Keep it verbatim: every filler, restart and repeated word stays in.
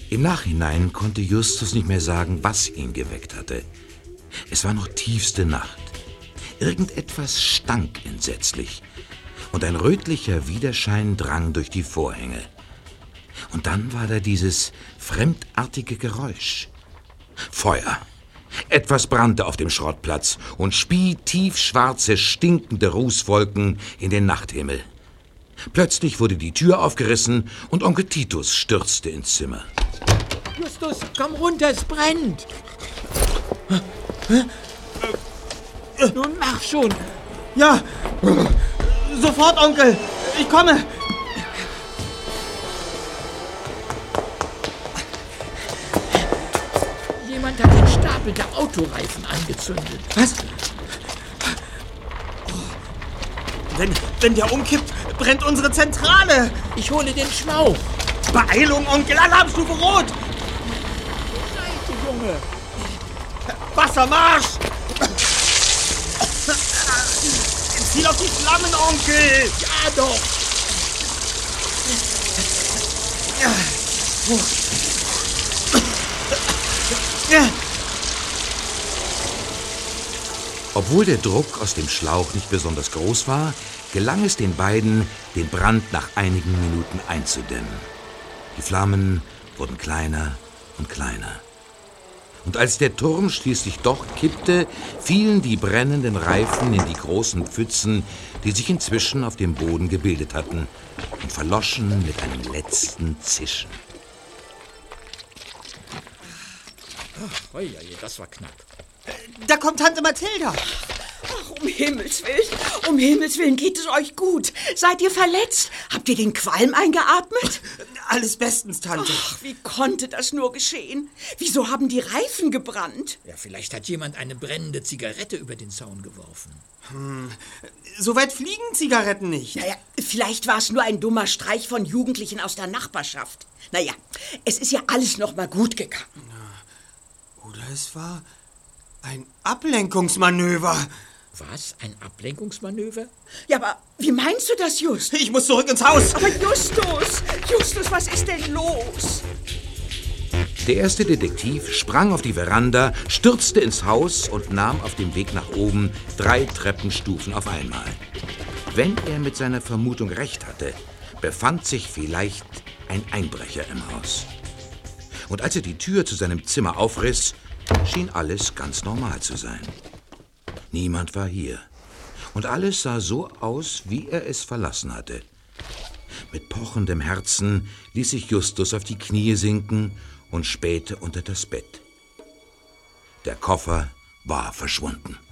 Im Nachhinein konnte Justus nicht mehr sagen, was ihn geweckt hatte. Es war noch tiefste Nacht. Irgendetwas stank entsetzlich und ein rötlicher Widerschein drang durch die Vorhänge. Und dann war da dieses fremdartige Geräusch. Feuer. Etwas brannte auf dem Schrottplatz und spie tiefschwarze, stinkende Rußwolken in den Nachthimmel. Plötzlich wurde die Tür aufgerissen und Onkel Titus stürzte ins Zimmer. Justus, komm runter, es brennt. Nun mach schon. Ja, sofort, Onkel. Ich komme. Jemand hat den Stapel der Autoreifen angezündet. Was? Wenn, wenn der umkippt, brennt unsere Zentrale. Ich hole den Schlauch. Beeilung, Onkel, Alarmstufe Rot. Seite, Junge. Wassermarsch. Ziel auf die Flammen, Onkel. Ja, doch. Ja. Ja. Obwohl der Druck aus dem Schlauch nicht besonders groß war, gelang es den beiden, den Brand nach einigen Minuten einzudämmen. Die Flammen wurden kleiner und kleiner. Und als der Turm schließlich doch kippte, fielen die brennenden Reifen in die großen Pfützen, die sich inzwischen auf dem Boden gebildet hatten, und verloschen mit einem letzten Zischen. Ach, oi, oi, das war knapp. Da kommt Tante Mathilda. Ach, um Himmels Willen, um Himmels Willen, geht es euch gut? Seid ihr verletzt? Habt ihr den Qualm eingeatmet? Alles bestens, Tante. Ach, wie konnte das nur geschehen? Wieso haben die Reifen gebrannt? Ja, vielleicht hat jemand eine brennende Zigarette über den Zaun geworfen. Hm. So weit fliegen Zigaretten nicht. Naja, vielleicht war es nur ein dummer Streich von Jugendlichen aus der Nachbarschaft. Naja, es ist ja alles noch mal gut gegangen. Oder es war ein Ablenkungsmanöver. Was? Ein Ablenkungsmanöver? Ja, aber wie meinst du das, Just? Ich muss zurück ins Haus. Aber Justus, Justus, was ist denn los? Der erste Detektiv sprang auf die Veranda, stürzte ins Haus und nahm auf dem Weg nach oben drei Treppenstufen auf einmal. Wenn er mit seiner Vermutung recht hatte, befand sich vielleicht ein Einbrecher im Haus. Und als er die Tür zu seinem Zimmer aufriss, schien alles ganz normal zu sein. Niemand war hier. Und alles sah so aus, wie er es verlassen hatte. Mit pochendem Herzen ließ sich Justus auf die Knie sinken und spähte unter das Bett. Der Koffer war verschwunden.